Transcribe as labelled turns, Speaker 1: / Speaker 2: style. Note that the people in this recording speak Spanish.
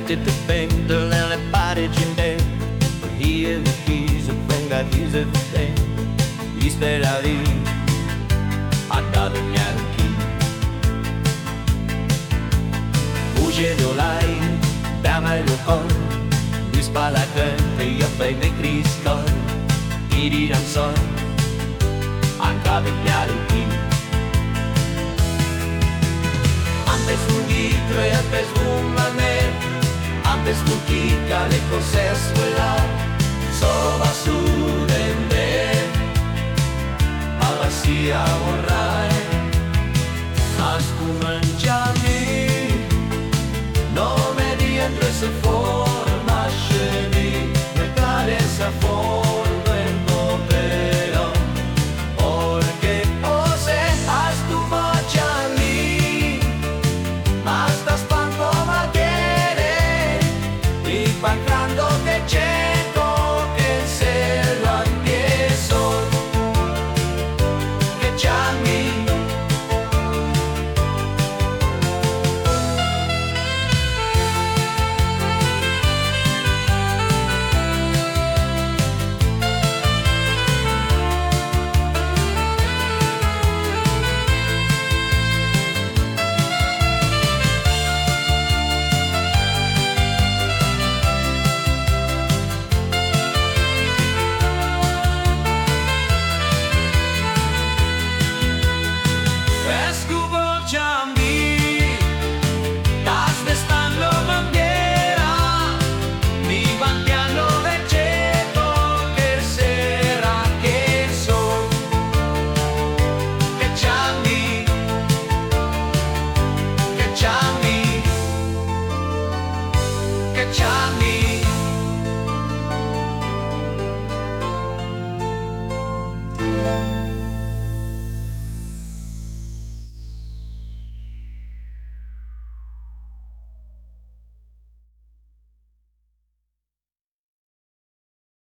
Speaker 1: Sette te pendel nelle parigi io mi chiso venga a dire te gli speravi a dato neanche voce d'olai dama il con di spalla che io fai dei cristal i diranson a dato neanche antes un litro e antes un manet antes un chica le cose a suela so basura